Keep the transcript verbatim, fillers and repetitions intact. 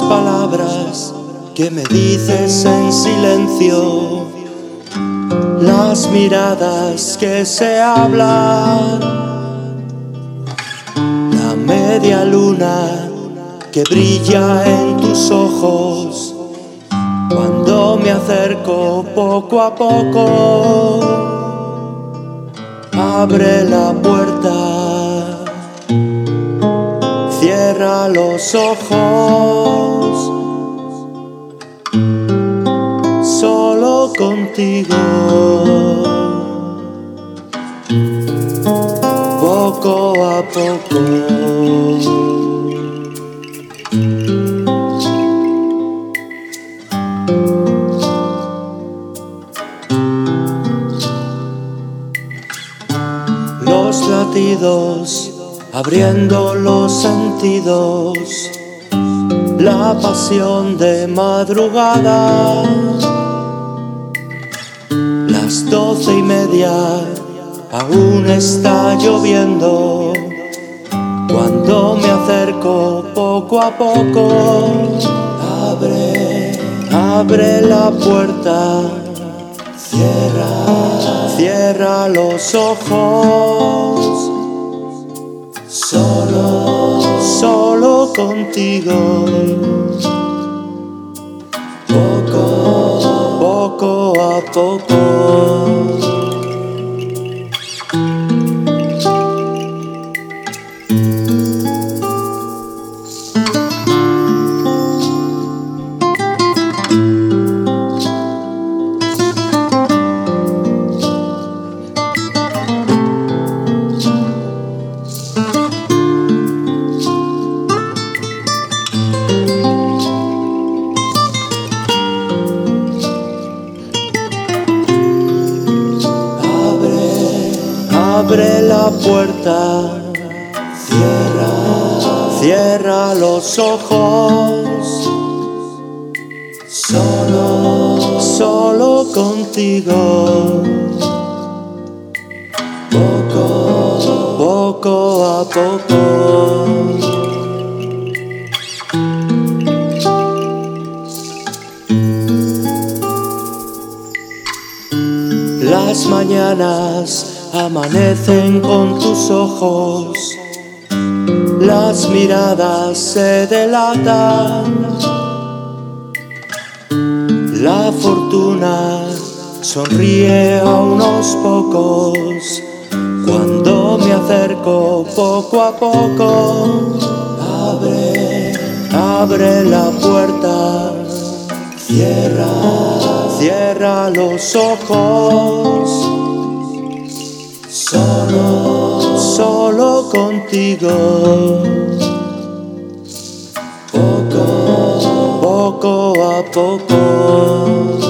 palabras que me dices en silencio, las miradas que se hablan, la media luna que brilla en tus ojos cuando me acerco poco a poco. Abre la puerta, cierra los ojos, solo contigo, poco a poco. Los latidos abriendo los sentidos, la pasión de madrugada. Las doce y media, aún está lloviendo cuando me acerco poco a poco. Abre, abre la puerta, cierra, cierra los ojos, solo, solo contigo, poco, poco a poco. Abre la puerta, cierra, cierra los ojos, solo, solo contigo, poco, poco a poco. Las mañanas amanecen con tus ojos, las miradas se delatan, la fortuna sonríe a unos pocos cuando me acerco poco a poco. Abre, abre la puerta, cierra, cierra los ojos, solo, solo contigo, poco, poco a poco.